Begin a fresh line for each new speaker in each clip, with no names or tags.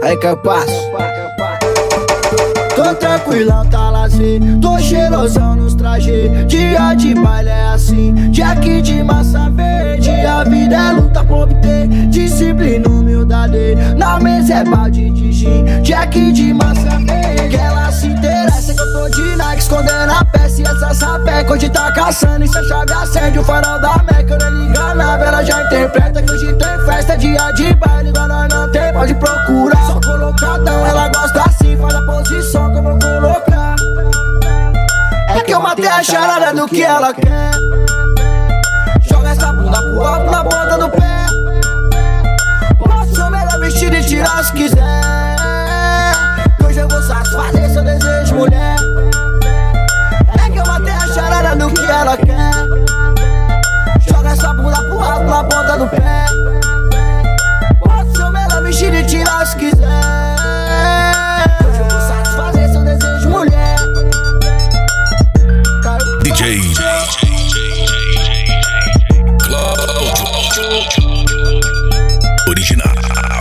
É capaz. Tô tranquilão, tá lazer. Tô cheirosão nos trajes. Dia de baile é assim. Jack de massa verde. A vida é luta por obter disciplina, humildade. Na mesa é balde de gin. Jack de massa verde. Ela se interessa que eu tô de Nike, escondendo a peça e essa sapeca. Hoje tá caçando e se a chave acende o farol da Meca. Eu nem liga nada, ela já interpreta que hoje tem festa. Dia de baile, igual nós não tem, pode procurar. Só colocadão, ela gosta assim, faz a posição que eu vou colocar. É que eu matei a charada do que ela quer. Joga essa bunda pro alto na ponta do pé. Posso melhor vestir e tirar se quiser. Hoje eu vou satisfazer seu desejo, mulher. É que eu matei a charada do que ela quer. Joga essa bunda pro alto na ponta do pé. Posso melhor vestir e tirar se quiser. Hoje eu vou satisfazer seu desejo, mulher.
DJ original.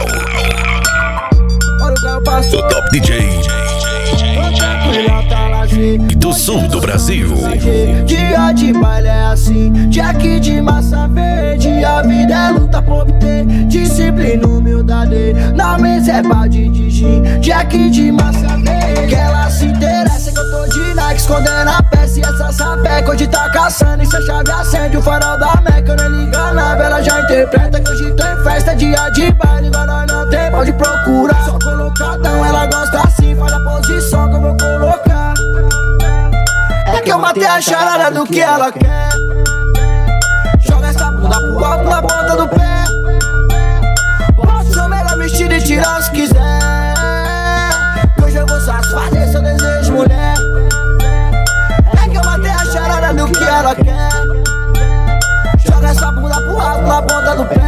O top DJ do sul do Brasil.
Dia de baile é assim. Jack de massa verde. A vida é luta por obter disciplina, humildade. Na mesa é balde de gin. Jack de massa verde. Ela se interessa que eu tô de Nike, escondendo a peça e essa sapeca. Hoje tá caçando e se a chave acende o farol da Meca. Eu nem liga nada, ela já interpreta que hoje tem festa. Dia de baile, igual nós não tem, pode procurar. Só colocadão, ela gosta assim, faz a posição que eu vou colocar. É que eu matei a charada do que ela quer. Joga essa bunda pro alto na ponta do pé. Posso melhor vestir e tirar se quiser. Hoje eu vou satisfazer seu desejo, mulher. É que eu matei a charada do que ela quer. Joga essa bunda pro alto na ponta do pé.